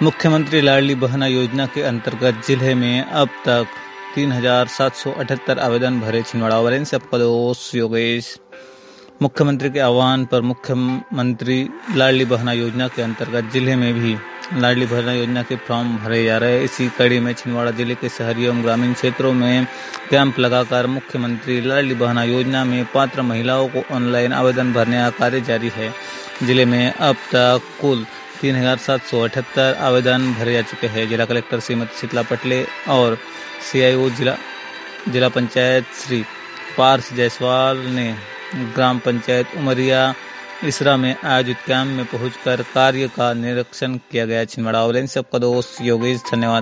मुख्यमंत्री लाडली बहना योजना के अंतर्गत जिले में अब तक 3,778 आवेदन भरे। छिंदवाड़ा वरेन से आपका दोस्त योगेश। मुख्यमंत्री के आह्वान पर मुख्यमंत्री लाडली बहना योजना के अंतर्गत जिले में भी लाडली बहना योजना के फॉर्म भरे जा रहे हैं। इसी कड़ी में छिंदवाड़ा जिले के शहरी एवं ग्रामीण क्षेत्रों में कैंप लगाकर मुख्यमंत्री लाडली बहना योजना में पात्र महिलाओं को ऑनलाइन आवेदन भरने का कार्य जारी है। जिले में अब तक कुल 3,778 आवेदन भरे जा चुके हैं। जिला कलेक्टर श्रीमती शीतला पटले और CIO जिला पंचायत श्री पार्स जायसवाल ने ग्राम पंचायत उमरिया इसरा में आयोजित कैंप में पहुंचकर कार्य का निरीक्षण किया गया। छिंदवाड़ा से आपका दोस्त योगेश। धन्यवाद।